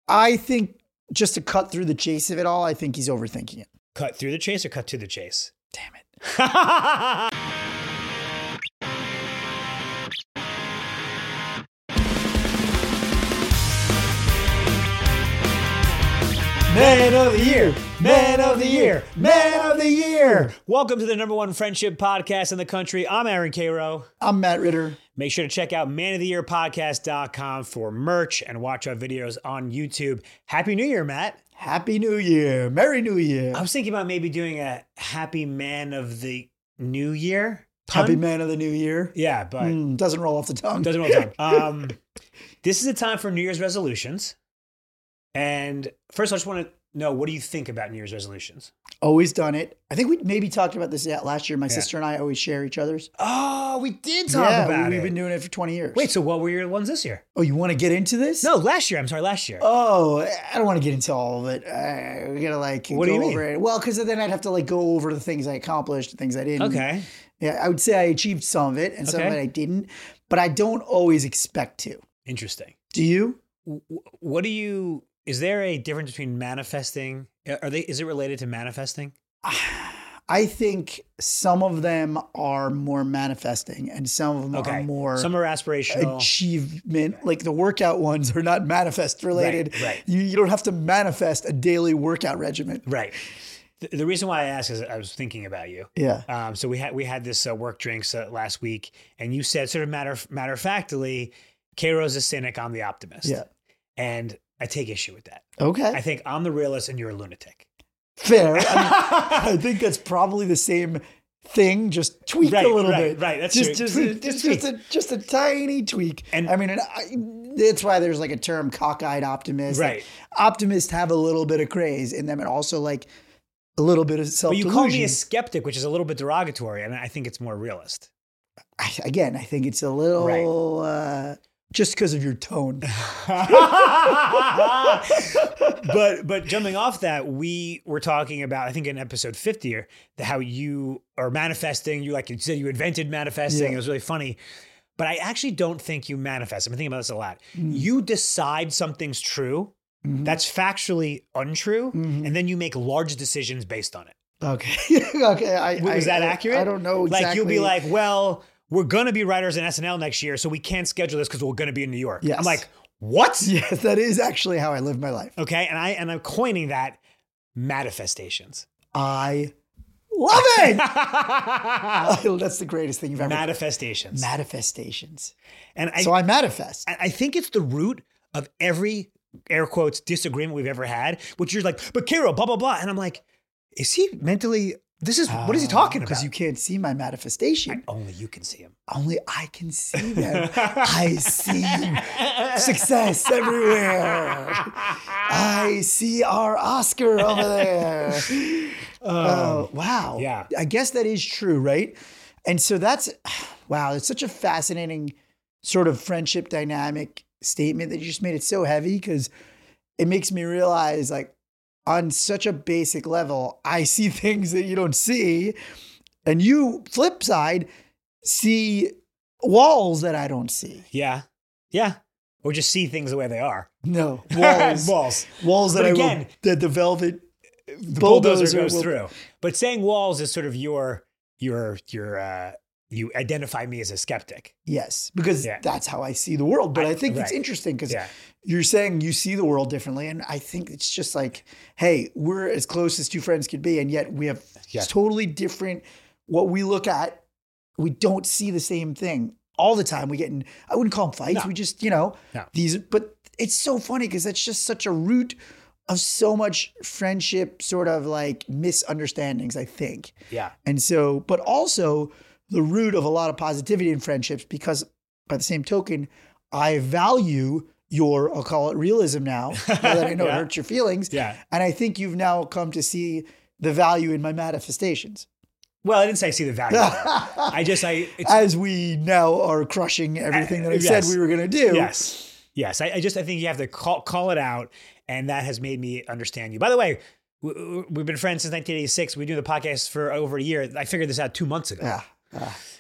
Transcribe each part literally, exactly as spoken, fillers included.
I think just to cut through the chase of it all, I think he's overthinking it. Cut through the chase or cut to the chase? Damn it. Man of the year, man of the year, man of the year. Welcome to the number one friendship podcast in the country. I'm Aaron Cairo. I'm Matt Ritter. Make sure to check out man of the year podcast dot com for merch and watch our videos on YouTube. Happy New Year, Matt. Happy New Year. Merry New Year. I was thinking about maybe doing a happy man of the new year. Pun? Happy man of the new year. Yeah, but mm, doesn't roll off the tongue. Doesn't roll off the tongue. Um, this is a time for New Year's resolutions. And first, I just want to know, what do you think about New Year's resolutions? Always done it. I think we maybe talked about this last year. My yeah. sister and I always share each other's. Oh, we did talk yeah, about we, it. We've been doing it for twenty years. Wait, so what were your ones this year? Oh, you want to get into this? No, last year. I'm sorry, last year. Oh, I don't want to get into all of it. Uh, we got to like what go do you over mean? it. Well, because then I'd have to like go over the things I accomplished, the things I didn't. Okay. Yeah, I would say I achieved some of it and some okay. of it I didn't, but I don't always expect to. Interesting. Do you? What do you... Is there a difference between manifesting? Are they? Is it related to manifesting? I think some of them are more manifesting and some of them okay. are more some are aspirational achievement. Like the workout ones are not manifest related. Right. right. You, you don't have to manifest a daily workout regimen. Right. The, the reason why I asked is I was thinking about you. Yeah. Um, so we had we had this uh, work drinks uh, last week, and you said sort of matter matter of factly, Cairo's a cynic, I'm the optimist. Yeah. And I take issue with that. Okay. I think I'm the realist and you're a lunatic. Fair. I, mean, I think that's probably the same thing, just tweaked right, a little right, bit. Right, that's just, true. just, Tweak, a, just, just, a, just a tiny tweak. And I mean, and I, that's why there's like a term cockeyed optimist. Right. Like, optimists have a little bit of craze in them and also like a little bit of self-delusion. But you call me a skeptic, which is a little bit derogatory, and I think it's more realist. I, again, I think it's a little... Right. Uh, just because of your tone. but but jumping off that, we were talking about, I think in episode fifty, or how you are manifesting. You like you said, you invented manifesting. Yeah. It was really funny. But I actually don't think you manifest. I've been thinking about this a lot. Mm. You decide something's true. Mm-hmm. That's factually untrue. Mm-hmm. And then you make large decisions based on it. Okay. okay. I, Was I, that accurate? I, I don't know exactly. Like you'll be like, well... we're going to be writers in S N L next year, so we can't schedule this because we're going to be in New York. Yes. I'm like, what? Yes, that is actually how I live my life. Okay, and, I, and I'm coining that manifestations. I love it! Oh, that's the greatest thing you've ever... Manifestations. Manifestations. And I, so I manifest. I think it's the root of every, air quotes, disagreement we've ever had, which you're like, but Cairo, blah, blah, blah. And I'm like, is he mentally... This is, what is he talking about? Because you can't see my manifestation. I, only you can see him. Only I can see them. I see success everywhere. I see our Oscar over there. Oh, uh, wow. Yeah. I guess that is true, right? And so that's, wow, it's such a fascinating sort of friendship dynamic statement that you just made it so heavy because it makes me realize like, on such a basic level, I see things that you don't see. And you, flip side, see walls that I don't see. Yeah. Yeah. Or just see things the way they are. No. Walls. walls. Walls that but I again, will, that the velvet the bulldozer, bulldozer goes will, through. But saying walls is sort of your, your, your, uh, you identify me as a skeptic. Yes, because yeah. that's how I see the world. But I, I think right. it's interesting because yeah. you're saying you see the world differently. And I think it's just like, hey, we're as close as two friends could be. And yet we have yeah. totally different, what we look at, we don't see the same thing all the time. We get in, I wouldn't call them fights. No. We just, you know, no. these, but it's so funny because that's just such a root of so much friendship sort of like misunderstandings, I think. Yeah. And so, but also, the root of a lot of positivity in friendships because by the same token, I value your, I'll call it realism now, now that I know yeah. it hurts your feelings. Yeah. And I think you've now come to see the value in my manifestations. Well, I didn't say I see the value. I just, I... It's, As we now are crushing everything that I yes. said we were going to do. Yes. Yes. I, I just, I think you have to call, call it out. And that has made me understand you. By the way, we've been friends since nineteen eighty-six. We do the podcast for over a year. I figured this out two months ago. Yeah. Uh,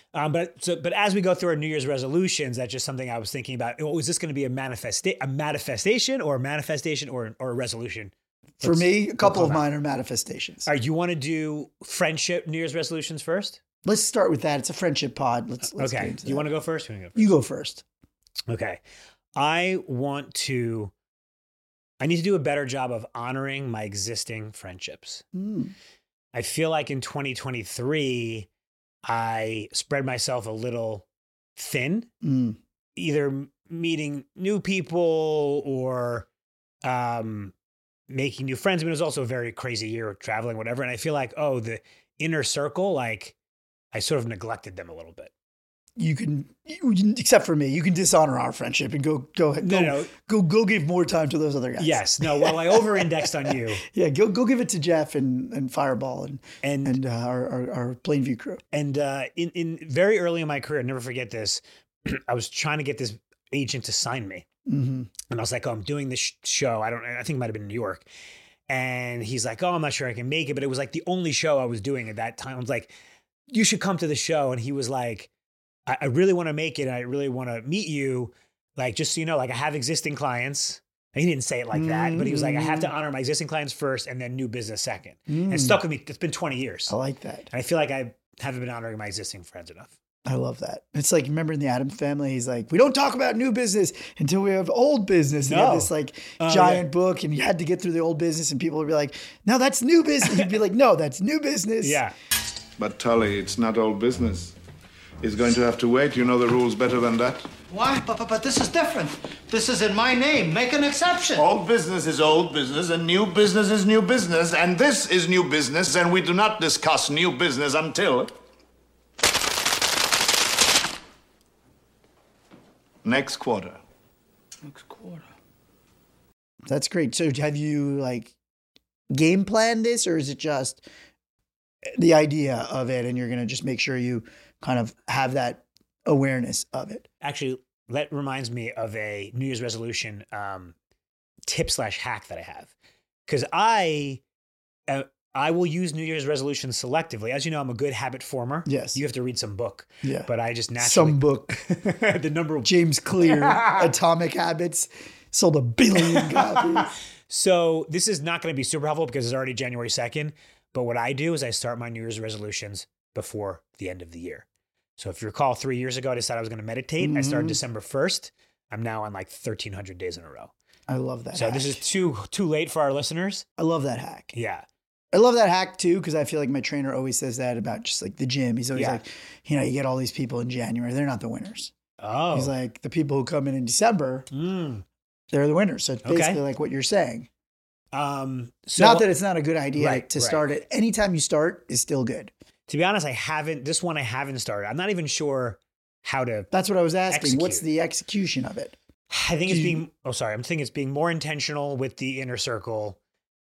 Um, but so, but as we go through our New Year's resolutions, that's just something I was thinking about. Oh, is this going to be a manifesta- a manifestation or a manifestation or, or a resolution? For Let's- me, a couple we'll of call mine are manifestations. All right, you want to do friendship New Year's resolutions first? Let's start with that. It's a friendship pod. Let's, let's get Okay. into Do you that. want to go first? You wanna go You go first. first? Okay. I want to, I need to do a better job of honoring my existing friendships. Mm. I feel like in twenty twenty-three, I spread myself a little thin, Mm. either m- meeting new people or um, making new friends. I mean, it was also a very crazy year of traveling, whatever. And I feel like, oh, the inner circle, like I sort of neglected them a little bit. You can, you, can- except for me, you can dishonor our friendship and go, go, go, No, no. go, go give more time to those other guys. Yes. No, well, I over-indexed on you. Yeah, go, go give it to Jeff and, and Fireball and And and uh, our, our our Plainview crew. And uh, in, in very early in my career, I'll never forget this. I was trying to get this agent to sign me. Mm-hmm. And I was like, oh, I'm doing this sh- show. I don't, I think it might've been in New York. And he's like, oh, I'm not sure I can make it. But it was like the only show I was doing at that time. I was like, you should come to the show. And he was like, I, I really want to make it. I really want to meet you. Like, just so you know, like I have existing clients. And he didn't say it like that, but he was like, I have to honor my existing clients first and then new business second. Mm. And it stuck with me. It's been twenty years. I like that. And I feel like I haven't been honoring my existing friends enough. I love that. It's like, remember in the Addams Family, he's like, we don't talk about new business until we have old business. And he No. had this like Oh, giant yeah. book and you had to get through the old business and people would be like, no, that's new business. He'd be like, no, that's new business. Yeah. But Tully, it's not old business. He's going to have to wait. You know the rules better than that. Why? But, but, but this is different. This is in my name. Make an exception. Old business is old business, and new business is new business, and this is new business, and we do not discuss new business until next quarter. Next quarter. That's great. So have you like game planned this or is it just the idea of it and you're going to just make sure you kind of have that awareness of it? Actually, that reminds me of a New Year's resolution um, tip slash hack that I have. Because I, uh, I will use New Year's resolutions selectively. As you know, I'm a good habit former. Yes. You have to read some book. Yeah. But I just naturally. Some book, the number of. James Clear, Atomic Habits, sold a billion copies. So this is not going to be super helpful because it's already January second. But what I do is I start my New Year's resolutions before the end of the year. So if you recall, three years ago, I decided I was going to meditate. I started Mhm. December first. I'm now on like thirteen hundred days in a row. I love that So hack. this is too too late for our listeners. I love that hack. Yeah. I love that hack too, because I feel like my trainer always says that about just like the gym. He's always Yeah. like, you know, you get all these people in January, they're not the winners. Oh. He's like, the people who come in in December, Mm. they're the winners. So it's Okay. basically like what you're saying. Um, so Not that it's not a good idea Right, to right. start it. Anytime you start is still good. to be honest, I haven't, this one I haven't started. I'm not even sure how to, That's what I was asking. What's Execute. the execution of it? I think it's Do you- being, oh, sorry. I'm thinking it's being more intentional with the inner circle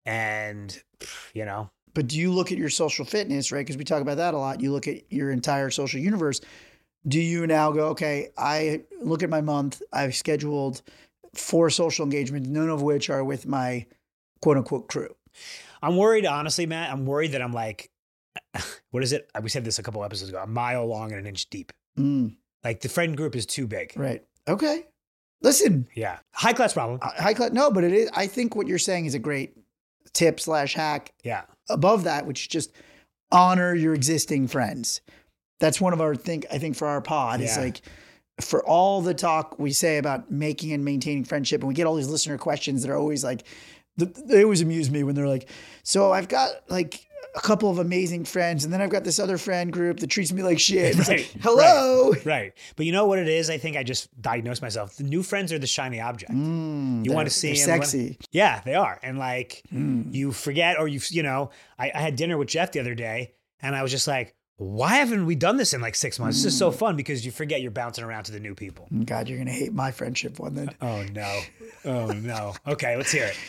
and, you know, But do you look at your social fitness, right? Because we talk about that a lot. You look at your entire social universe. Do you now go, okay, I look at my month, I've scheduled four social engagements, none of which are with my quote unquote crew. I'm worried, honestly, Matt. I'm worried that I'm like, what is it? We said this a couple episodes ago, a mile long and an inch deep. Mm, Like the friend group is too big. right. Okay. Listen, Yeah. High class problem. high class. No, but it is. I think what you're saying is a great tip slash hack. Yeah. Above that, which is just honor your existing friends. That's one of our think. I think for our pod is Yeah. like for all the talk we say about making and maintaining friendship, and we get all these listener questions that are always like, th- they always amuse me when they're like, so I've got like a couple of amazing friends, and then I've got this other friend group that treats me like shit. It's Right, like, hello. Right. But you know what it is? I think I just diagnosed myself. The new friends are the shiny object. Mm, You they're- want to see they're 'em, you wanna- sexy. Yeah, they are. And like Mm. you forget or you, you know, I, I had dinner with Jeff the other day and I was just like, why haven't we done this in like six months? This is so fun because you forget you're bouncing around to the new people. God, you're gonna hate my friendship one then. Oh no. Oh no. Okay, let's hear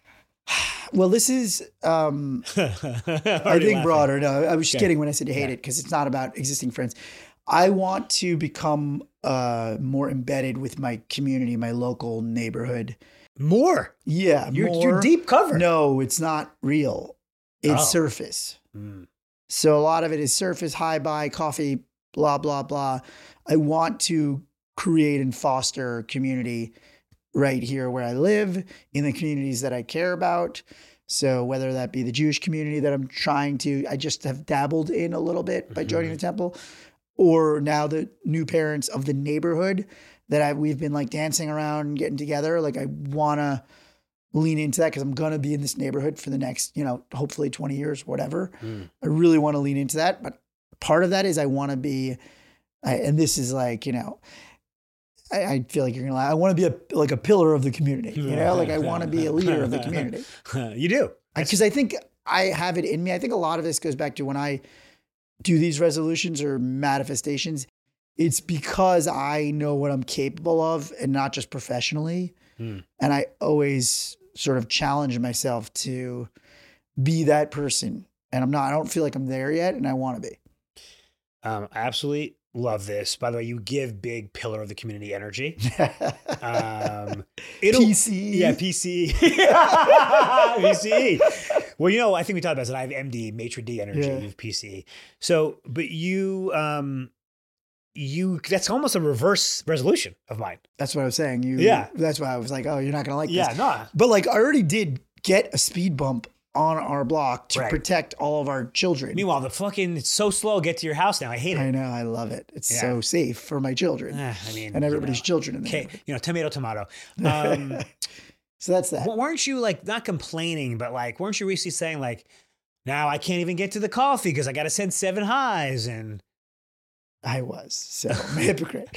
Well, this is um it. I think broader. No, I was just Okay. kidding when I said you hate Yeah. it because it's not about existing friends. I want to become uh, more embedded with my community, my local neighborhood. More. Yeah, You're, more. you're deep cover. No, it's not real. It's Oh. surface. Mm. So a lot of it is surface, high buy, coffee, blah, blah, blah. I want to create and foster community right here where I live, in the communities that I care about. So whether that be the Jewish community that I'm trying to, I just have dabbled in a little bit by joining Mhm. the temple, or now the new parents of the neighborhood that I, we've been like dancing around and getting together. Like I want to lean into that because I'm going to be in this neighborhood for the next, you know, hopefully twenty years, whatever. Mm. I really want to lean into that. But part of that is I want to be, I, and this is like, you know, I, I feel like you're going to lie. I want to be a, like a pillar of the community, you know, like I want to be a leader of the community. You do. Because I think I have it in me. I think a lot of this goes back to when I do these resolutions or manifestations. It's because I know what I'm capable of and not just professionally. Mm. And I always sort of challenge myself to be that person. And I'm not, I don't feel like I'm there yet. And I want to be. Um, I absolutely love this. By the way, you give big pillar of the community energy. Um, it'll, P C. Yeah, P C. P C. Well, you know, I think we talked about this. I have M D, maitre d' energy, Yeah. you have P C. So, but you, um, you, that's almost a reverse resolution of mine. That's what I was saying. You, Yeah. That's why I was like, oh, you're not going to like Yeah, this. no. But like I already did get a speed bump on our block to Right. protect all of our children. Meanwhile, the fucking, it's so slow to get to your house now. I hate it. I know. I love it. It's Yeah. so safe for my children Eh, I mean, and everybody's you know, children in there. okay, you know, tomato, tomato. Um, So that's that. w- weren't you like not complaining, but like, weren't you recently saying like, now I can't even get to the coffee because I got to send seven highs and I was. So I'm a hypocrite.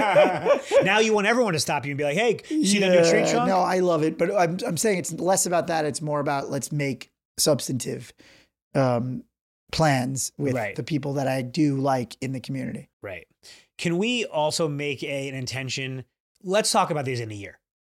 now you want everyone to stop you and be like, hey, see that new tree Yeah, trunk? No, I love it. But I'm, I'm saying it's less about that. It's more about let's make substantive um, plans with Right. the people that I do like in the community. Right. Can we also make a, an intention? Let's talk about these in a year.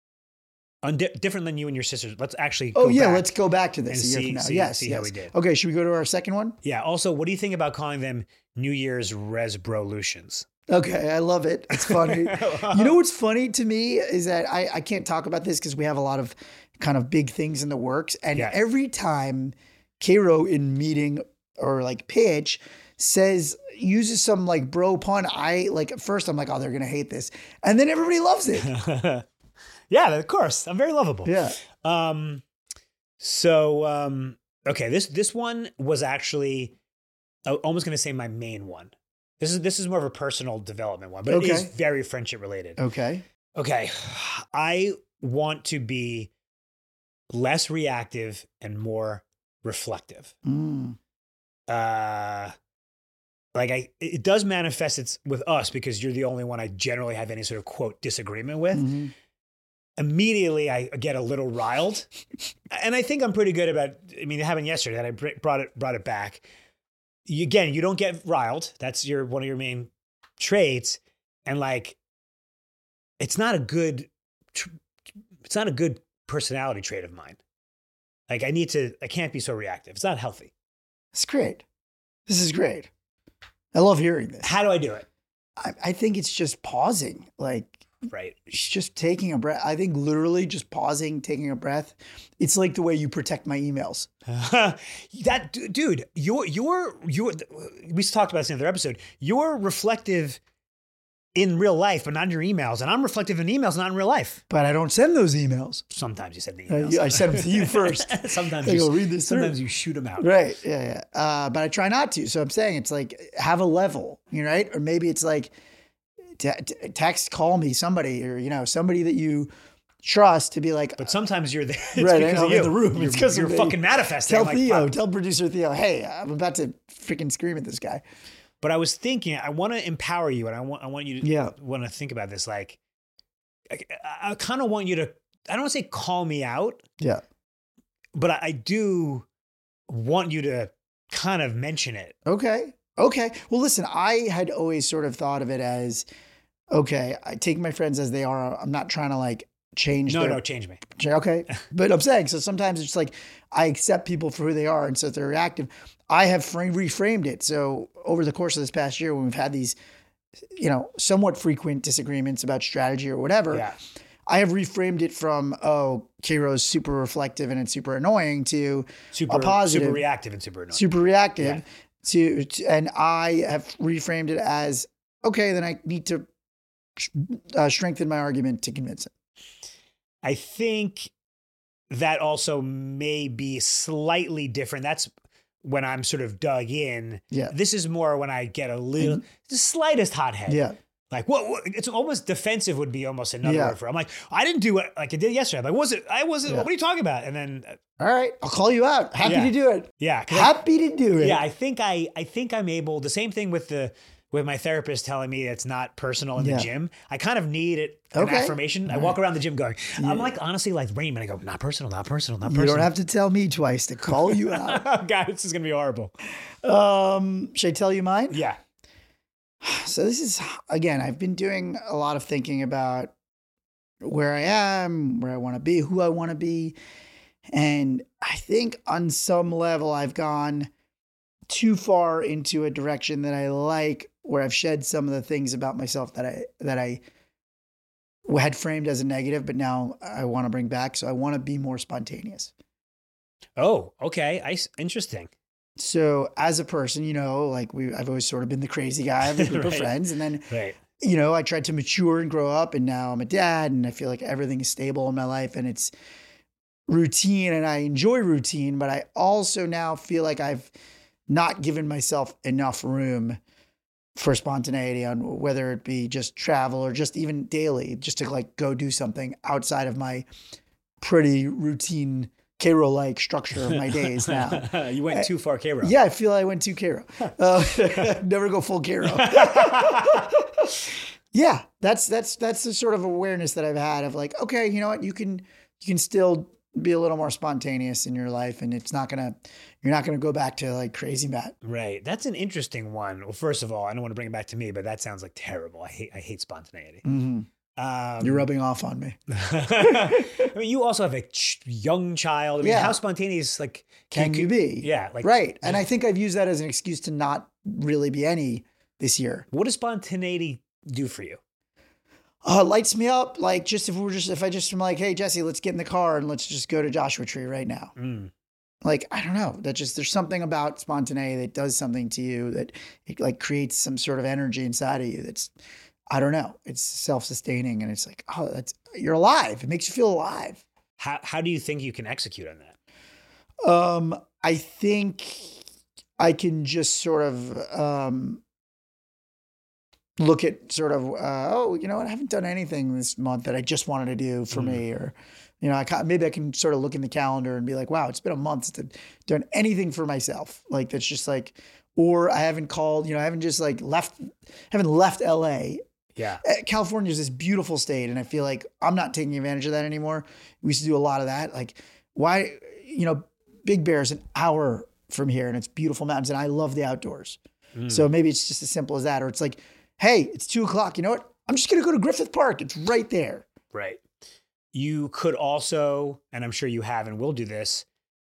Undi- different than you and your sisters. Let's actually Oh, go yeah. back Let's go back to this and a year see- from now. see- yes. see yes. how we did. Okay. Should we go to our second one? Yeah. Also, what do you think about calling them New Year's Resbrolutions? Okay. I love it. It's funny. You know what's funny to me is that I, I can't talk about this because we have a lot of kind of big things in the works. And Yeah. every time Cairo in meeting or like pitch says, uses some like bro pun, I like at first I'm like, oh, they're going to hate this. And then everybody loves it. Yeah, of course. I'm very lovable. Yeah. Um, so, um, okay, this, this one was actually, I was almost going to say my main one. This is, this is more of a personal development one, but it is Okay. very friendship related. Okay. Okay. I want to be less reactive and more reflective. Mm. Uh, like I, it does manifest it's with us because you're the only one I generally have any sort of quote disagreement with. Mhm. Immediately I get a little riled, and I think I'm pretty good about. I mean, it happened yesterday that I br- brought it brought it back. You, again, you don't get riled. That's your one of your main traits, and like, it's not a good. tr- It's not a good personality trait of mine. Like I need to. I can't be so reactive. It's not healthy. It's great. This is great. I love hearing this. How do I do it? I, I think it's just pausing, like Right. it's just taking a breath. I think literally just pausing, taking a breath. It's like the way you protect my emails. that d- dude, you're you're you're. We talked about this in another episode. You're reflective in real life, but not in your emails, and I'm reflective in emails, not in real life. But I don't send those emails. Sometimes you send the Uh, emails. I send them to you first. sometimes I you go, read this through. Sometimes you shoot them out. Right. Yeah. Yeah. Uh, but I try not to. So I'm saying it's like have a level, you know, right? Or maybe it's like t- t- text, call me somebody, or you know, somebody that you trust to be like. But sometimes you're there. It's Right, I because know, of in you. the room. You're, It's 'cause you're of me. fucking manifesting. Tell I'm like, Theo, fuck. tell producer Theo, hey, I'm about to freaking scream at this guy. But I was thinking, I want to empower you, and I want I want you to Yeah. want to think about this. Like, I, I kind of want you to. I don't want to say call me out, Yeah. but I, I do want you to kind of mention it. Okay. Okay. Well, listen, I had always sort of thought of it as, okay, I take my friends as they are. I'm not trying to like change No, their, no, change me. okay. But I'm saying, so sometimes it's like, I accept people for who they are. And so if they're reactive, I have frame, reframed it. So over the course of this past year, when we've had these, you know, somewhat frequent disagreements about strategy or whatever, Yeah. I have reframed it from, oh, Cairo's super reflective and it's super annoying to Super, a positive, super reactive and super annoying. super reactive. Yeah. to, to and I have reframed it as, okay, then I need to uh, strengthen my argument to convince him. I think that also may be slightly different. That's when I'm sort of dug in. Yeah. This is more when I get a little, Mhm. the slightest hothead. Yeah. Like what, what? It's almost defensive would be almost another Yeah. word for it. I'm like, I didn't do it like I did yesterday. I'm like, was it? I wasn't. Yeah. What are you talking about? And then, uh, All right. I'll call you out. Happy Yeah. to do it. yeah, 'cause I- Happy to do it. yeah. I think I, I think I'm able. The same thing with the with my therapist telling me it's not personal in Yeah. the gym. I kind of need it an Okay. affirmation. I walk around the gym going, I'm like honestly like Raymond. I go, not personal, not personal, not You personal. don't have to tell me twice to call you out. God, this is gonna be horrible. Um, should I tell you mine? Yeah. So this is, again, I've been doing a lot of thinking about where I am, where I want to be, who I want to be. And I think on some level I've gone too far into a direction that I like, where I've shed some of the things about myself that I, that I had framed as a negative, but now I want to bring back. So I want to be more spontaneous. Oh, okay. I s- interesting. So as a person, you know, like we, I've always sort of been the crazy guy. I have a group of Right. friends, and then, Right. you know, I tried to mature and grow up, and now I'm a dad, and I feel like everything is stable in my life, and it's routine, and I enjoy routine, but I also now feel like I've not given myself enough room for spontaneity, on whether it be just travel or just even daily, just to like go do something outside of my pretty routine Cairo-like structure of my days now. You went too far, K-Row. Yeah, I feel I went too Cairo. Uh, never go full Cairo. Yeah, that's that's that's the sort of awareness that I've had of like, okay, you know what, you can you can still be a little more spontaneous in your life, and it's not gonna you're not gonna go back to like crazy Matt. Right. That's an interesting one. Well, first of all, I don't want to bring it back to me, but that sounds like terrible. I hate I hate spontaneity. Mm-hmm. Um, You're rubbing off on me. I mean, you also have a ch- young child. I mean, Yeah. how spontaneous like Can you be? Yeah, like Right. And I think I've used that as an excuse to not really be any this year. What does spontaneity do for you? Uh, lights me up. Like just if we're just, if I just am like, hey, Jesse, let's get in the car and let's just go to Joshua Tree right now. Mm. Like, I don't know. That just, there's something about spontaneity that does something to you, that it like creates some sort of energy inside of you. That's, I don't know. It's self-sustaining, and it's like, oh, that's, you're alive. It makes you feel alive. How how do you think you can execute on that? Um, I think I can just sort of um, look at sort of, uh, oh, you know what? I haven't done anything this month that I just wanted to do for Mm. me, or, you know, I ca- maybe I can sort of look in the calendar and be like, wow, it's been a month since I've done anything for myself. Like that's just like, or I haven't called, you know, I haven't just like left, haven't left L A. Yeah. Uh, California is this beautiful state, and I feel like I'm not taking advantage of that anymore. We used to do a lot of that. Like, why, you know, Big Bear is an hour from here, and it's beautiful mountains, and I love the outdoors. Mm. So maybe it's just as simple as that, or it's like, hey, it's two o'clock. You know what? I'm just gonna go to Griffith Park. It's right there. Right. You could also, and I'm sure you have and will do this,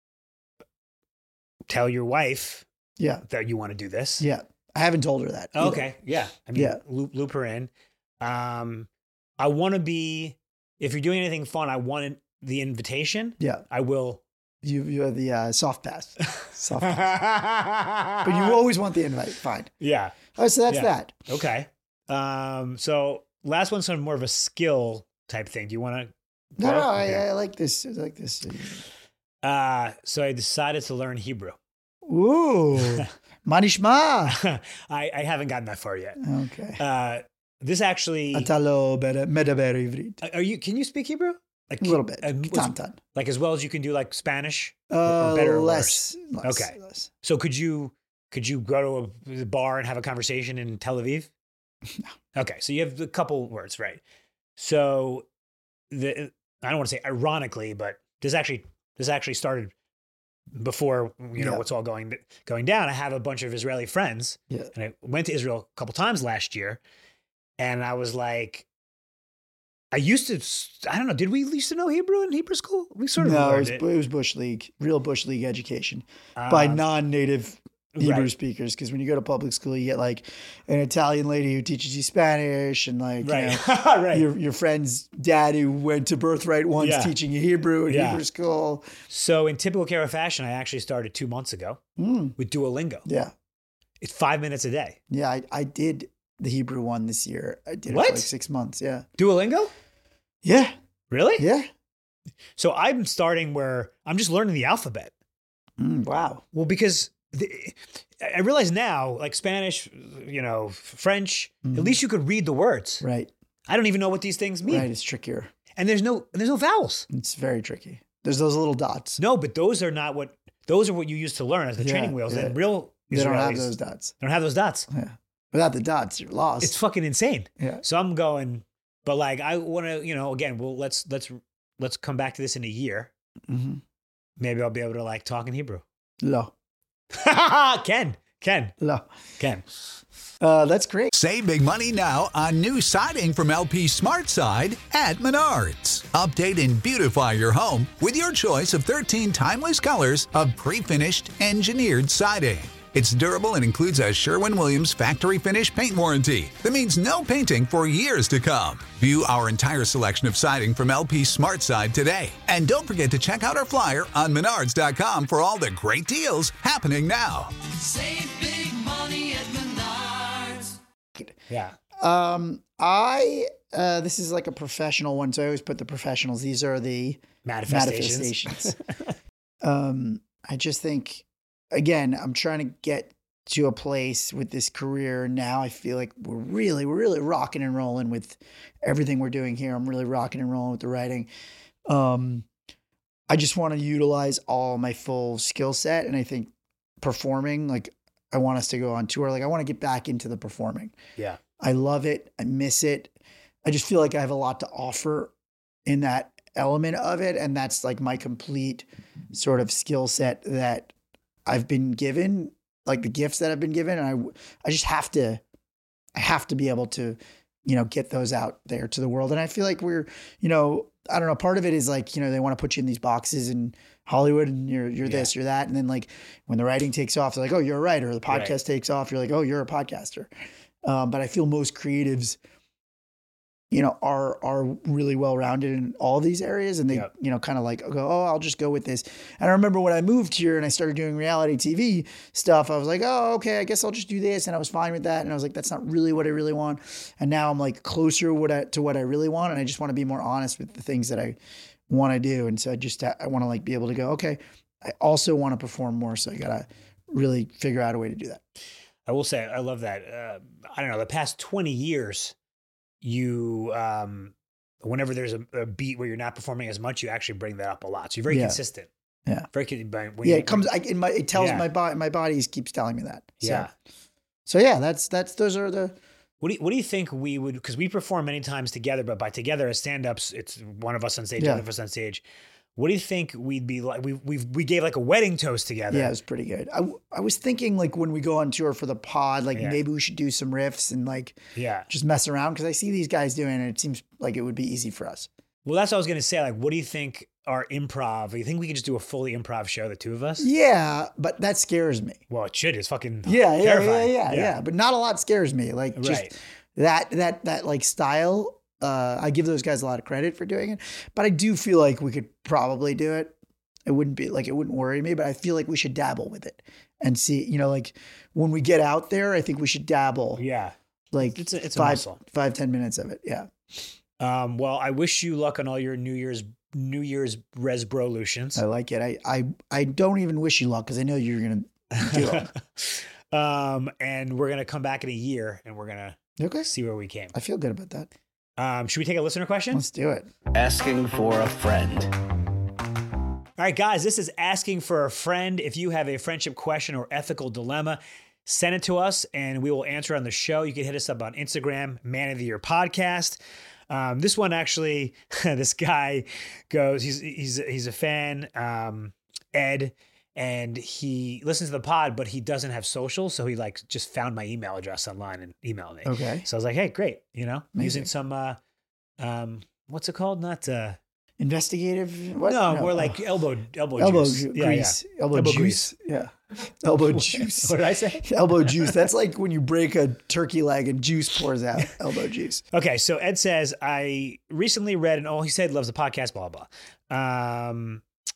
tell your wife Yeah, that you want to do this. yeah. I haven't told her that. Oh, either. okay. Yeah. I mean, Yeah. loop, loop her in. Um, I want to be, if you're doing anything fun, I want the invitation. Yeah. I will. You you have the uh, soft pass, soft pass. But you always want the invite. Fine. Yeah. Oh, so that's Yeah. that. Okay. Um, so last one's sort of more of a skill type thing. Do you want to? No, no, I, I like this. I like this. Uh, so I decided to learn Hebrew. Ooh, manishma. I, I haven't gotten that far yet. Okay. Uh, this actually, Atalo bere- medaber ivrit. are you, can you speak Hebrew? Like A little bit. uh, Tan tan. like as well as you can do like Spanish? Uh, or better or less, less. Okay. Less. So could you, could you go to a bar and have a conversation in Tel Aviv? No. Okay. So you have a couple words, right? So the, I don't want to say ironically, but this actually, this actually started before, you know, Yeah. what's all going, going down. I have a bunch of Israeli friends. Yeah. And I went to Israel a couple times last year, and I was like, I used to, I don't know, did we used to know Hebrew in Hebrew school? We sort of No, it learned was, it. it was Bush League, real Bush League education by Um, non-native Hebrew right. speakers. Because when you go to public school, you get like an Italian lady who teaches you Spanish, and like you Right. know, right. your your friend's dad who went to Birthright once Yeah. teaching you Hebrew in Yeah. Hebrew school. So in typical Kara fashion, I actually started two months ago Mm, with Duolingo. yeah. It's five minutes a day. Yeah, I, I did the Hebrew one this year. I did it What? for like six months. Yeah. Duolingo? Yeah. Really? Yeah. So I'm starting where I'm just learning the alphabet. Mm, wow. Well, because the, I realize now, like Spanish, you know, French, Mhm. at least you could read the words. Right. I don't even know what these things mean. Right. It's trickier. And there's no there's no vowels. It's very tricky. There's those little dots. No, but those are not what those are what you use to learn as the Yeah, training wheels. yeah. And real They don't have Israelis those dots. don't have those dots. Yeah. Without the dots, you're lost. It's fucking insane. yeah. So I'm going, but like I want to, you know, again, well, let's let's let's come back to this in a year. Mm-hmm. Maybe I'll be able to like talk in Hebrew. Lo. Ken, Ken, Lo. Ken. Uh, that's great. Save big money now on new siding from L P Smart Side at Menards. Update and beautify your home with your choice of thirteen timeless colors of pre-finished engineered siding. It's durable and includes a Sherwin-Williams factory finish paint warranty that means no painting for years to come. View our entire selection of siding from L P Smart Side today. And don't forget to check out our flyer on menards dot com for all the great deals happening now. Save big money at Menards. Yeah. Um, I uh, this is like a professional one, so I always put the professionals. These are the Manifestations. manifestations. um, I just think, again, I'm trying to get to a place with this career now. I feel like we're really, we're really rocking and rolling with everything we're doing here. I'm really rocking and rolling with the writing. Um, I just want to utilize all my full skill set, and I think performing, like, I want us to go on tour. Like, I want to get back into the performing. Yeah. I love it. I miss it. I just feel like I have a lot to offer in that element of it. And that's like my complete sort of skill set that I've been given, like the gifts that I've been given. And I, I just have to, I have to be able to, you know, get those out there to the world. And I feel like we're, you know, I don't know, part of it is like, you know, they want to put you in these boxes in Hollywood and you're, you're Yeah. this, you're that. And then like when the writing takes off, they're like, oh, you're a writer. The podcast Right. takes off. You're like, oh, you're a podcaster. Um, but I feel most creatives, you know, are are really well rounded in all these areas, and they, Yep. you know, kind of like go, oh, I'll just go with this. And I remember when I moved here and I started doing reality T V stuff, I was like, oh, okay, I guess I'll just do this, and I was fine with that. And I was like, that's not really what I really want. And now I'm like closer what I, to what I really want, and I just want to be more honest with the things that I want to do. And so I just I want to like be able to go, okay, I also want to perform more, so I gotta really figure out a way to do that. I will say, I love that. Uh, I don't know, the past twenty years, you, um, whenever there's a, a beat where you're not performing as much, you actually bring that up a lot. So you're very Yeah. consistent. Yeah. Very con- when Yeah, you- it comes. I, in my it tells Yeah. my body. My body keeps telling me that. So, Yeah. So yeah, that's that's those are the. What do you, what do you think we would, because we perform many times together, but by together as stand-ups, it's one of us on stage, Yeah. one of us on stage. What do you think we'd be like? We we we gave like a wedding toast together. Yeah, it was pretty good. I, w- I was thinking like when we go on tour for the pod, like Yeah. maybe we should do some riffs and like Yeah. just mess around because I see these guys doing it. And it seems like it would be easy for us. Well, that's what I was gonna say. Like, what do you think our improv? You think we could just do a fully improv show, the two of us? Yeah, but that scares me. Well, it should. It's fucking Yeah, yeah, yeah, terrifying. yeah, yeah, But not a lot scares me. Like just Right. that that that like style. Uh, I give those guys a lot of credit for doing it, but I do feel like we could probably do it. It wouldn't be like it wouldn't worry me, but I feel like we should dabble with it and see. You know, like when we get out there, I think we should dabble. Yeah. Like It's a- it's a five, muscle. five, ten minutes of it. Yeah. Um, well, I wish you luck on all your New Year's New Year's resbrolutions. I like it. I I I don't even wish you luck because I know you're gonna do it. um, and we're gonna come back in a year and we're gonna Okay. see where we came. I feel good about that. Um, should we take a listener question? Let's do it. Asking for a friend. All right, guys, this is Asking for a Friend. If you have a friendship question or ethical dilemma, send it to us and we will answer it on the show. You can hit us up on Instagram, Man of the Year Podcast. Um, this one actually, this guy goes, he's he's he's a fan, um, Ed, and he listens to the pod, but he doesn't have social, so he like just found my email address online and emailed me. Okay. So I was like, hey, great, you know, Amazing. using some, uh, um, what's it called? Not uh, Investigative. What? no, more like elbow elbow, elbow juice. ju- Yeah, grease. yeah. Elbow, Elbow juice. Yeah. Elbow juice. What did I say? Elbow juice. That's like when you break a turkey leg and juice pours out. Elbow juice. Okay, so Ed says, I recently read, and oh, he said loves the podcast, blah, blah. Um,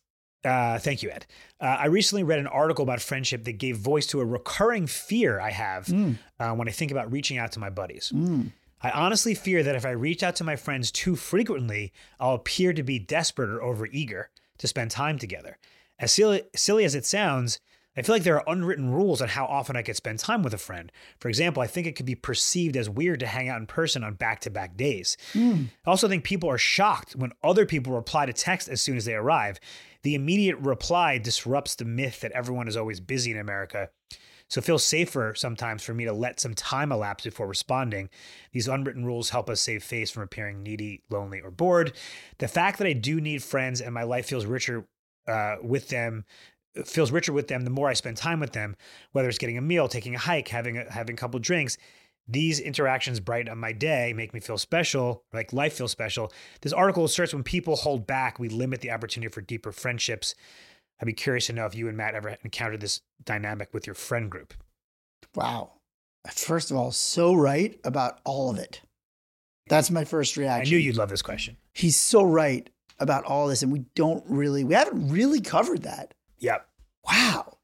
Uh, thank you, Ed. Uh, I recently read an article about friendship that gave voice to a recurring fear I have Mm. uh, when I think about reaching out to my buddies. Mm. I honestly fear that if I reach out to my friends too frequently, I'll appear to be desperate or overeager to spend time together. As silly, silly as it sounds, I feel like there are unwritten rules on how often I could spend time with a friend. For example, I think it could be perceived as weird to hang out in person on back-to-back days. Mm. I also think people are shocked when other people reply to text as soon as they arrive. The immediate reply disrupts the myth that everyone is always busy in America. So it feels safer sometimes for me to let some time elapse before responding. These unwritten rules help us save face from appearing needy, lonely, or bored. The fact that I do need friends and my life feels richer uh, with them feels richer with them the more I spend time with them, whether it's getting a meal, taking a hike, having a, having a couple drinks. These interactions brighten up my day, make me feel special, like life feels special. This article asserts when people hold back, we limit the opportunity for deeper friendships. I'd be curious to know if you and Matt ever encountered this dynamic with your friend group. Wow. First of all, so right about all of it. That's my first I reaction. knew you'd love this question. He's so right about all this, and we don't really, we haven't really covered that. Yep. Wow.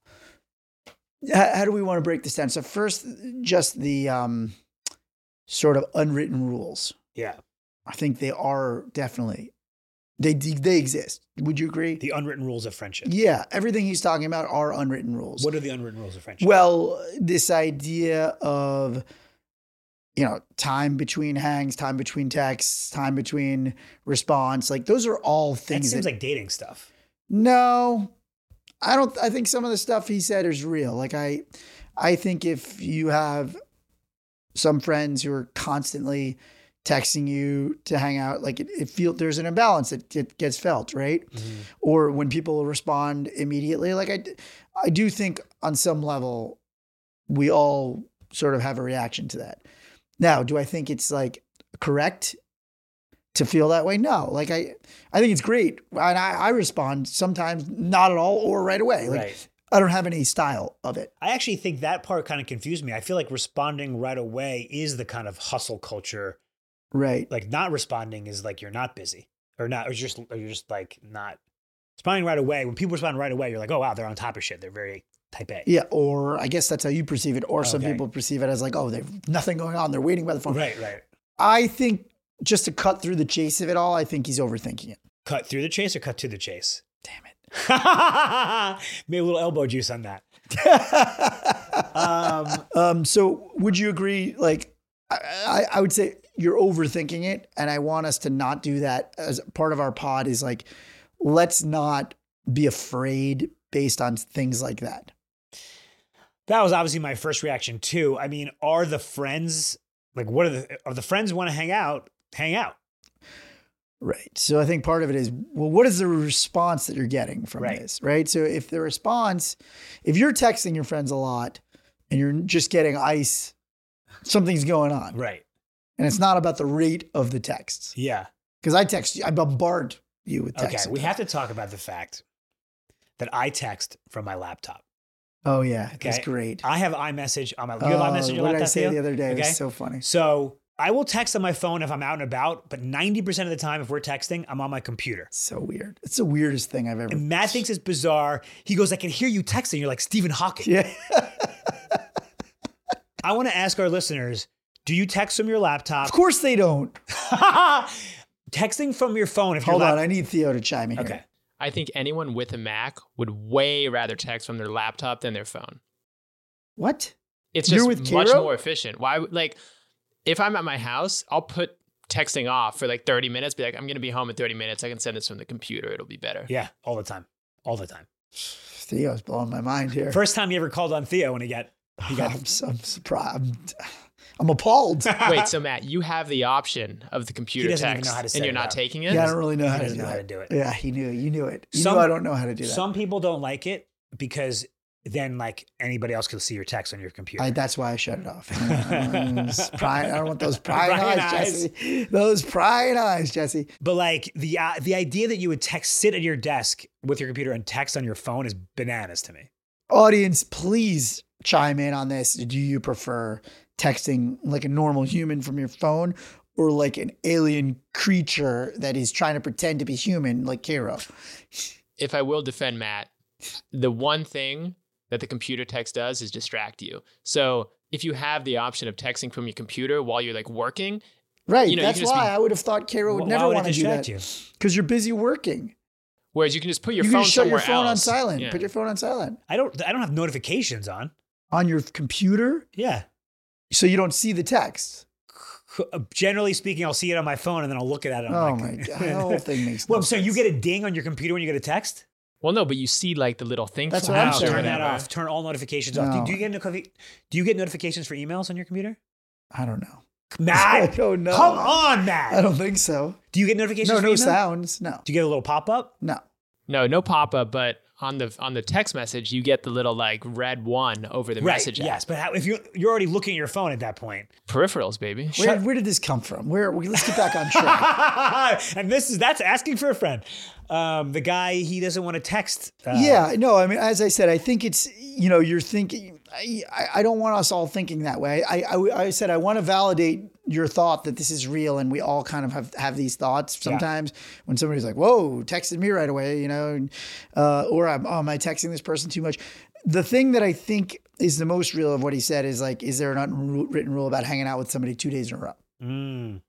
How, how do we want to break this down? So first, just the um, sort of unwritten rules. Yeah. I think they are definitely, they they exist. Would you agree? The unwritten rules of friendship. Yeah. Everything he's talking about are unwritten rules. What are the unwritten rules of friendship? Well, this idea of, you know, time between hangs, time between texts, time between response, like those are all that things seems that, like dating stuff. no, I don't, I think some of the stuff he said is real. Like I, I think if you have some friends who are constantly texting you to hang out, like it, it feels, there's an imbalance that it gets felt, right? Mm-hmm. Or when people respond immediately, like I, I do think on some level, we all sort of have a reaction to that. Now, do I think it's like correct to feel that way? No. Like I, I think it's great. And I, I respond sometimes not at all or right away. Like Right. I don't have any style of it. I actually think that part kind of confused me. I feel like responding right away is the kind of hustle culture. Right. Like not responding is like you're not busy or not, or just, or you're just like not responding right away. When people respond right away, you're like, oh wow, they're on top of shit. They're very type A. Yeah. Or I guess that's how you perceive it. Or some Okay. people perceive it as like, oh, they've nothing going on. They're waiting by the phone. Right, right. I think just to cut through the chase of it all, I think he's overthinking it. Cut through the chase or cut to the chase? Damn it. Maybe a little elbow juice on that. um, Um, so would you agree? Like, I, I, I would say you're overthinking it. And I want us to not do that as part of our pod is like, let's not be afraid based on things like that. that was obviously my first reaction too. I mean, are the friends, like what are the, are the friends who want to hang out, hang out? Right. So I think part of it is, well, what is the response that you're getting from Right. this? Right. So if the response, if you're texting your friends a lot and you're just getting ice, something's going on. Right. And it's not about the rate of the texts. Yeah. Because I text you, I bombard you with texts. Okay. We have to talk about the fact that I text from my laptop. Oh, yeah. Okay. That's great. I have iMessage on my, you have Oh, iMessage on your what did I laptop, say Theo? the other day? It Okay. was so funny. So I will text on my phone if I'm out and about, but ninety percent of the time, if we're texting, I'm on my computer. So weird. It's the weirdest thing I've ever. And Matt thinks it's bizarre. He goes, I can hear you texting. You're like Stephen Hawking. Yeah. I want to ask our listeners, do you text from your laptop? Of course they don't. Texting from your phone. If Hold you're on. I need Theo to chime in here. Okay. I think anyone with a Mac would way rather text from their laptop than their phone. What? It's You're just with much Kiro? more efficient. Why? would- Like, if I'm at my house, I'll put texting off for like thirty minutes. Be like, I'm going to be home in thirty minutes. I can send this from the computer. It'll be better. Yeah, all the time. All the time. Theo's blowing my mind here. First time you ever called on Theo when he got, he got I'm, so, I'm surprised. I'm, I'm appalled. Wait, so Matt, you have the option of the computer doesn't even text, know how to set and you're it not up. taking it? Yeah, I don't really know how he to doesn't do know how that. to do it. Yeah, he knew. You knew it. You Some- knew I don't know how to do that. Some people don't like it because then like anybody else can see your text on your computer. I, that's why I shut it off. Those prying- I don't want those prying Prying eyes, eyes. Jesse. Those prying eyes, Jesse. But like the uh, the idea that you would text, sit at your desk with your computer and text on your phone is bananas to me. Audience, please chime in on this. Do you prefer texting like a normal human from your phone or like an alien creature that is trying to pretend to be human like Kiro? if I will defend Matt, the one thing that the computer text does is distract you. So if you have the option of texting from your computer while you're like working, Right. you know, That's you can why just be, I would have thought Kara would Why never would it want to do distract that. you? Because you're busy working. whereas you can just put your You phone can shut your somewhere phone on else. silent. Yeah. Put your phone on silent. I don't. I don't have notifications on. On your computer, Yeah. so you don't see the text. Generally speaking, I'll see it on my phone and then I'll look at it. And Oh I'm my like, God. The whole thing makes Well, no I'm saying you sense. get a ding on your computer when you get a text. Well, no, but you see like the little thing. That's fly what I'm out or saying. Turn that whatever. off. Turn all notifications off. Do, No. do you get notifi- Do you get notifications for emails on your computer? I don't know. Matt, I don't know. come on, Matt. I don't think so. Do you get notifications No, for no email? sounds. No, Do you get a little pop up? no. No, no pop up, but on the on the text message, you get the little like red one over the Right. message app. Yes, but how, if you you're already looking at your phone at that point, Peripherals, baby. Where, where did this come from? Where? Let's get back on track. and this is that's asking for a friend. Um, the guy he doesn't want to text. Uh, Yeah, no, I mean, as I said, I think it's, you know, you're thinking, I, I- I don't want us all thinking that way. I, I, I said, I want to validate your thought that this is real. And we all kind of have, have these thoughts sometimes when somebody's like, whoa, texted me right away, you know, and, uh, or I'm, oh, am I texting this person too much? The thing that I think is the most real of what he said is like, is there an unwritten rule about hanging out with somebody two days in a row? Mm.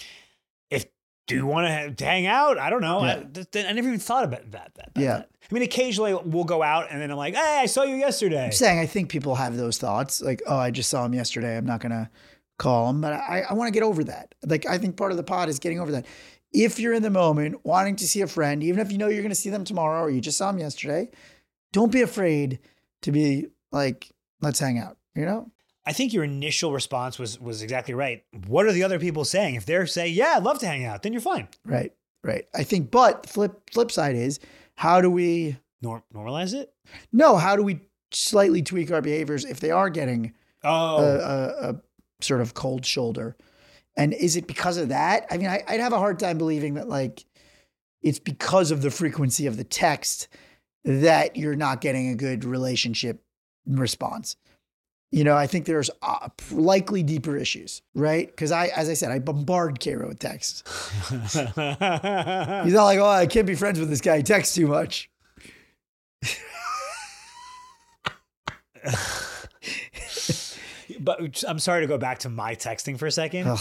If do you want to hang out? I don't know. Yeah. I, th- th- I never even thought about that. that, that Yeah. that. I mean, occasionally we'll go out and then I'm like, hey, I saw you yesterday. I'm saying I think people have those thoughts like, oh, I just saw him yesterday. I'm not going to call him, but I, I want to get over that. Like, I think part of the pod is getting over that. If you're in the moment wanting to see a friend, even if you know you're going to see them tomorrow or you just saw them yesterday, don't be afraid to be like, let's hang out, you know? I think your initial response was was exactly right. What are the other people saying? If they're saying, yeah, I'd love to hang out, then you're fine. Right, right. I think, but the flip, flip side is how do we, Norm- normalize it? no, how do we slightly tweak our behaviors if they are getting Oh, a, a, a sort of cold shoulder? And is it because of that? I mean, I, I'd have a hard time believing that like it's because of the frequency of the text that you're not getting a good relationship response. You know, I think there's uh, likely deeper issues, right? Because I, as I said, I bombard Cairo with texts. He's not like, oh, I can't be friends with this guy. He texts too much. but I'm sorry to go back to my texting for a second.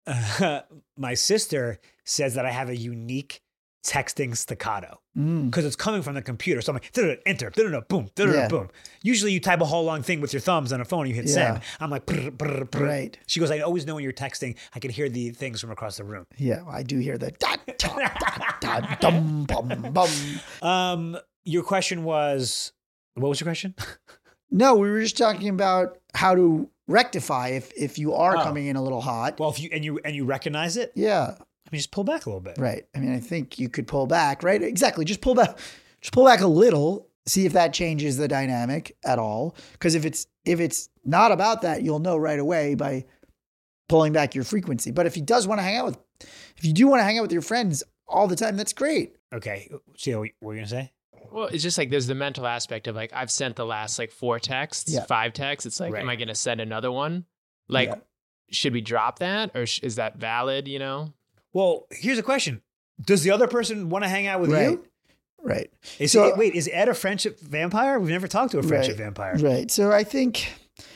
Uh, my sister says that I have a unique texting staccato because it's coming from the computer. So I'm like, "Da-da-da, enter, da-da-da, boom, da-da-da, Yeah. boom. Usually you type a whole long thing with your thumbs on a phone and you hit Yeah. send. I'm like, brr, brr, brr. Right. She goes, I always know when you're texting. I can hear the things from across the room. Yeah, I do hear that. Da, da, da, da, dum, bum, bum. Um, your question was, what was your question? No, we were just talking about how to rectify if if you are Oh. coming in a little hot. Well, if you and you and you recognize it, Yeah, I mean, just pull back a little bit. right. I mean, I think you could pull back, right? Exactly. Just pull back. Just pull back a little. See if that changes the dynamic at all. Because if it's if it's not about that, you'll know right away by pulling back your frequency. But if he does want to hang out with, if you do want to hang out with your friends all the time, that's great. Okay. See what were you gonna say? Well, it's just like there's the mental aspect of like I've sent the last like four texts, Yeah. five texts. It's like, Right. am I going to send another one? Like, Yeah. should we drop that or sh- is that valid? You know? Well, here's a question: does the other person want to hang out with Right. you? Right. Is So- it, wait, is Ed a friendship vampire? We've never talked to a friendship Right. vampire. Right. So I think,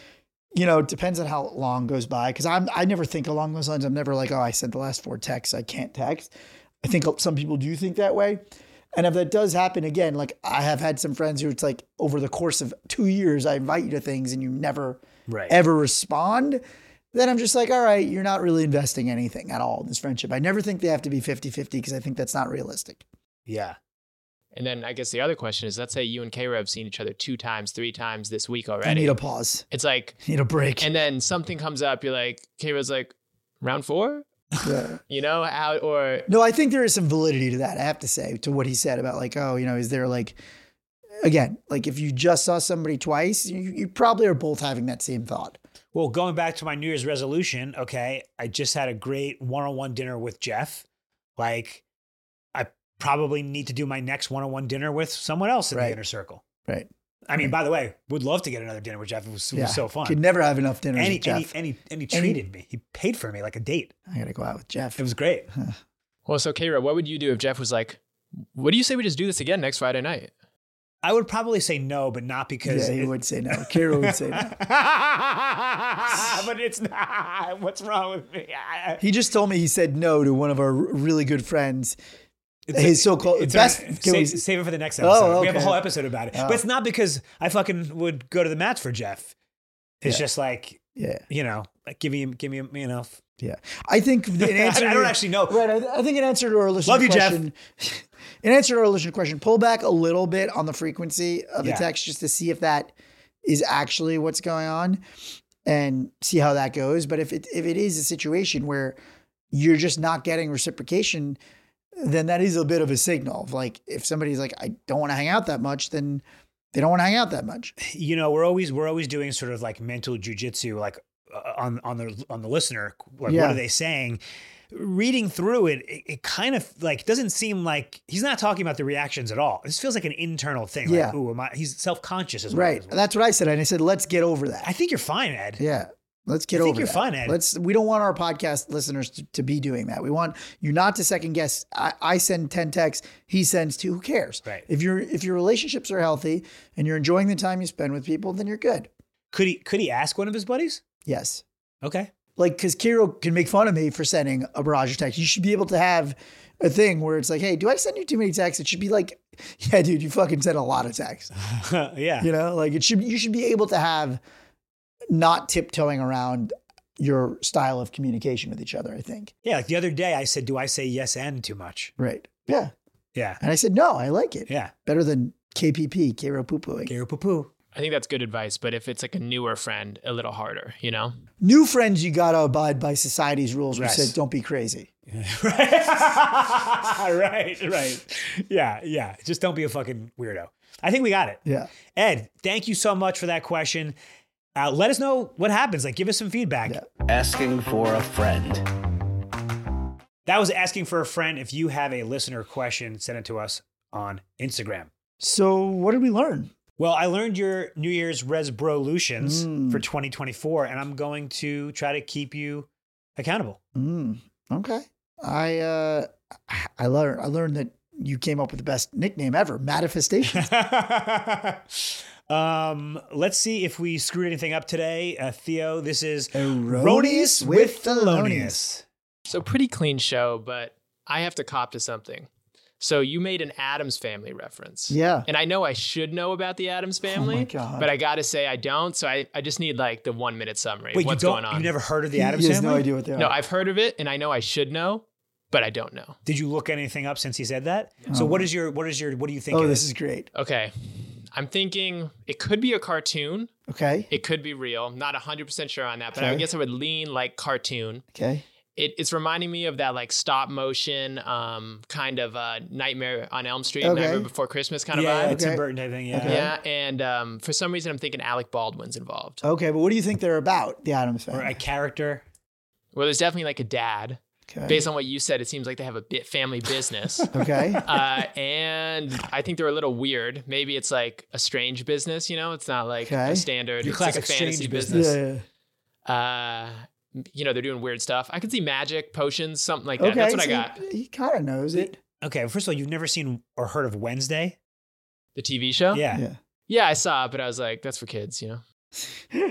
you know, it depends on how long goes by. Cause I'm, I never think along those lines. I'm never like, oh, I sent the last four texts. I can't text. I think some people do think that way. And if that does happen again, like I have had some friends who it's like over the course of two years, I invite you to things and you never Right. ever respond. Then I'm just like, all right, you're not really investing anything at all in this friendship. I never think they have to be fifty-fifty because I think that's not realistic. Yeah. And then I guess the other question is, let's say you and K-Rev have seen each other two times, three times this week I already. need a pause. It's like, I need a break. and then something comes up. You're like, K-Rev's like, round four? Yeah. You know, how, or No, I think there is some validity to that. I have to say to what he said about like, oh, you know, is there like, again, like if you just saw somebody twice, you, you probably are both having that same thought. Well, going back to my New Year's resolution, okay, I just had a great one-on-one dinner with Jeff. Like, I probably need to do my next one-on-one dinner with someone else in Right. the inner circle. Right. I mean, by the way, would love to get another dinner with Jeff. It was, it was so fun. Could never have enough dinners And he, with and, he, Jeff. and, he, and he treated me. He paid for me like a date. I got to go out with Jeff. It was great. well, so K-Rev, what would you do if Jeff was like, What do you say we just do this again next Friday night? I would probably say no, but not because Yeah, he it- would say no. Kiro would say no. but it's not. What's wrong with me? I- He just told me he said no to one of our r- really good friends. It's His a- so-called it's best. a- can save, we- save it for the next episode. Oh, We have a okay. whole episode about it. Oh. But it's not because I fucking would go to the mats for Jeff. It's Yeah. just like, yeah, you know, like give me, give me, you know. yeah. I think the an answer. I don't actually know. Right. I, I think an answer to our listener Love you, Jeff. question. An answer to our listener question. Pull back a little bit on the frequency of the Yeah. text just to see if that is actually what's going on, and see how that goes. But if it if it is a situation where you're just not getting reciprocation, then that is a bit of a signal of like, if somebody's like, I don't want to hang out that much, then they don't want to hang out that much. You know, we're always we're always doing sort of like mental jujitsu, like uh, on on the on the listener. Like, Yeah. what are they saying? Reading through it, it, it kind of like doesn't seem like he's not talking about the reactions at all. This feels like an internal thing. Yeah. Like, ooh, am I, he's self conscious as well. Right. That's what I said. And I said, let's get over that. I think you're fine, Ed. Yeah. Let's get I over think you're that. fine, Ed. Let's, we don't want our podcast listeners to, to be doing that. We want you not to second guess. I, I send ten texts, he sends two. Who cares? Right. If your if your relationships are healthy and you're enjoying the time you spend with people, then you're good. Could he could he ask one of his buddies? Yes. Okay. Like, because Kiro can make fun of me for sending a barrage of texts. You should be able to have a thing where it's like, hey, do I send you too many texts? It should be like, yeah, dude, you fucking sent a lot of texts. Yeah. You know, like it should, you should be able to have not tiptoeing around your style of communication with each other, I think. Yeah. Like the other day, I said, "Do I say yes and too much?" Right. Yeah. Yeah. And I said, no, I like it. Yeah. Better than K P P, Kiro Poo Pooing. Gary poo poo. I think that's good advice, but if it's like a newer friend, a little harder, you know? New friends, you got to abide by society's rules. We Yes. said, don't be crazy. right. Right. Yeah. Yeah. Just don't be a fucking weirdo. I think we got it. Yeah. Ed, thank you so much for that question. Uh, let us know what happens. Like, give us some feedback. Yeah. Asking for a friend. That was asking for a friend. If you have a listener question, send it to us on Instagram. So what did we learn? Well, I learned your New Year's resolutions Mm. for twenty twenty-four, and I'm going to try to keep you accountable. Mm, okay. I, uh, I learned, I learned that you came up with the best nickname ever, Manifestation. um, let's see if we screwed anything up today. Uh, Theo, this is Erroneous with Thelonious. So pretty clean show, but I have to cop to something. So you made an Addams Family reference. Yeah. And I know I should know about the Addams Family, Oh my God. but I got to say I don't. So I, I just need like the one minute summary Wait, of what's you don't? going on. You never heard of the He- Addams he has Family? no idea what they are. No, I've heard of it and I know I should know, but I don't know. Did you look anything up since he said that? So what is your what is your what do you think? Oh, it this is? is great. Okay. I'm thinking it could be a cartoon. Okay. It could be real. Not one hundred percent sure on that, but I Okay. guess I would lean like cartoon. Okay. It, it's reminding me of that like stop motion um, kind of uh, Nightmare on Elm Street, Okay. Nightmare Before Christmas kind of yeah, vibe. it's Okay. a Burton type thing. Yeah. Okay. Yeah, and um, for some reason I'm thinking Alec Baldwin's involved. Okay. But what do you think they're about, the Addams Or Family? a character. Well, there's definitely like a dad. Okay. Based on what you said, it seems like they have a bit family business. Okay. uh, and I think they're a little weird. Maybe it's like a strange business, you know? It's not like Okay. a standard. Your It's like a classic fantasy strange business. business. Yeah. Uh, you know, they're doing weird stuff. I could see magic, potions, something like that. Okay. That's what I so got. He, he kind of knows it. Okay, well, first of all, you've never seen or heard of Wednesday? The T V show? Yeah. Yeah. Yeah, I saw it, but I was like, that's for kids, you know?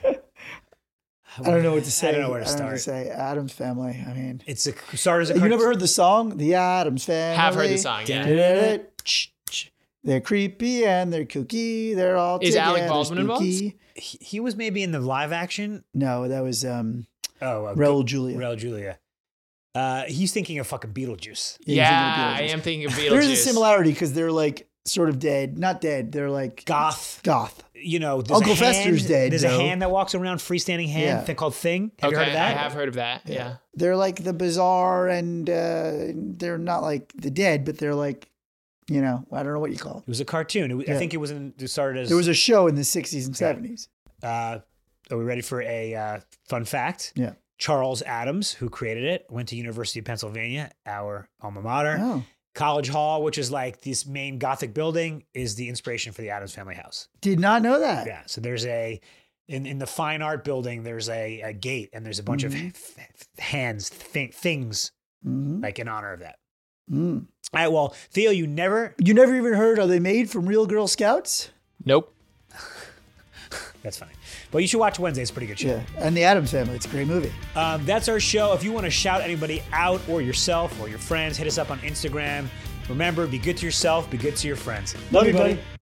I don't know what to say. I don't know where to I don't know start. what to say. Addams Family. I mean, It's a started as a you cart- never heard the song, The Addams Family? Have heard the song, yeah. Da-da-da, ch- ch- They're creepy and they're kooky. They're all Is together Alec Baldwin involved? spooky. he, he was maybe in the live action. No, that was um, Oh, uh, Raul Julia. Raul Julia. Uh, he's thinking of fucking Beetlejuice. Yeah, Yeah, he's I in am thinking of Beetlejuice. There's a similarity because they're like sort of dead. Not dead. They're like Goth. Goth. You know, there's Uncle a hand, Fester's dead, There's though. a hand that walks around, freestanding hand, Yeah. thing called Thing. Have Okay, you heard of that? I have heard of that, yeah. They're like the bizarre and uh, they're not like the dead, but they're like, you know, I don't know what you call it. It was a cartoon. It was, I Yeah. think it was in, it started as. There was a show in the sixties and seventies. Uh, are we ready for a uh, fun fact? Yeah. Charles Addams, who created it, went to University of Pennsylvania, our alma mater. Oh. College Hall, which is like this main Gothic building, is the inspiration for the Addams Family house. Did not know that. Yeah. So there's a in in the fine art building. There's a, a gate, and there's a bunch Mhm. of f- f- hands, th- things Mhm. like in honor of that. Mm. All right, well, Theo, you never... You never even heard, are they made from real Girl Scouts? Nope. That's funny. But you should watch Wednesday. It's a pretty good show. Yeah, and The Addams Family. It's a great movie. Um, that's our show. If you want to shout anybody out or yourself or your friends, hit us up on Instagram. Remember, be good to yourself, be good to your friends. Love you, buddy.